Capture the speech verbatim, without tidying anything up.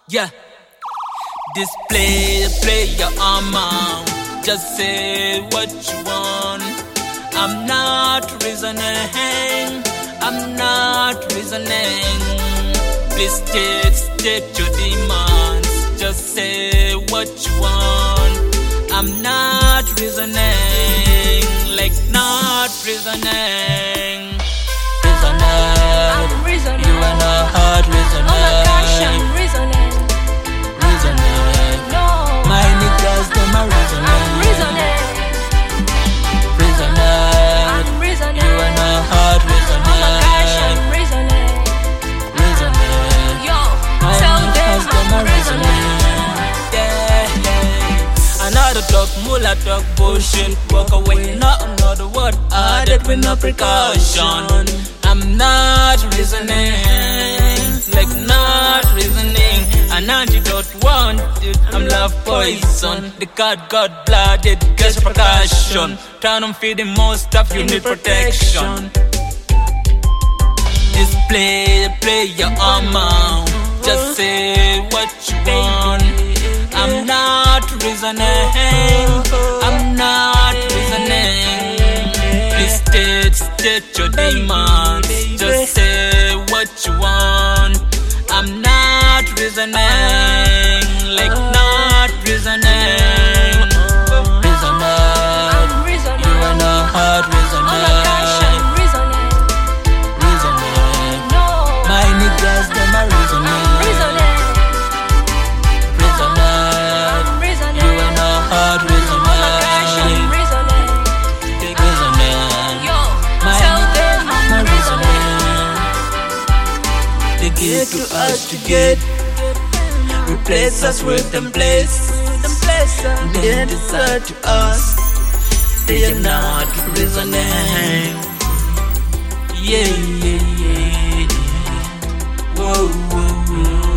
Yeah. Display, play your armor. Just say what you want. I'm not reasoning. I'm not reasoning. Please state, state your demands. Just say what you want. I'm not reasoning. Like not reasoning. Reasoning. I'm reasoning. You are not hard reasoning. Oh my gosh, I'm reasoning. Reasoning. No. My niggas, them are reasoning. I'm reasoning. Reasoning. I'm reasoning. You are not hard reasoning. Oh my gosh, I'm reasoning. Reasoning. Yo, My tell them niggas, them I'm are reasoning. reasoning. Yeah. Another talk, mula talk, bullshit. Walk away, not another word added with no precaution. I'm not reasoning, like not reasoning. An antidote wanted, I'm love poison. The God God blooded, gets percussion. Turn on feeding most stuff, you need protection. Display, play your armor. Just say what you want. I'm not reasoning. I'm not reasoning. Please state, state your demands. Just say what you want. I'm not reasoning. Like not reasoning. Reasoning. I'm reasoning. You are not hard Oh my gosh, reasoning. I'm reasoning. Reasoning. No. My niggas, them are reasoning. I'm reasoning. Reasoning. I'm reasoning. You are not hard Oh my gosh, I'm reasoning. reasoning. Reasoning. Yo, My tell niggas, them them I'm are reasoning. reasoning. They give to us to get. Replace us with them place. They decide to us. They are not reasoning. Yeah, yeah, yeah. Whoa, whoa, whoa.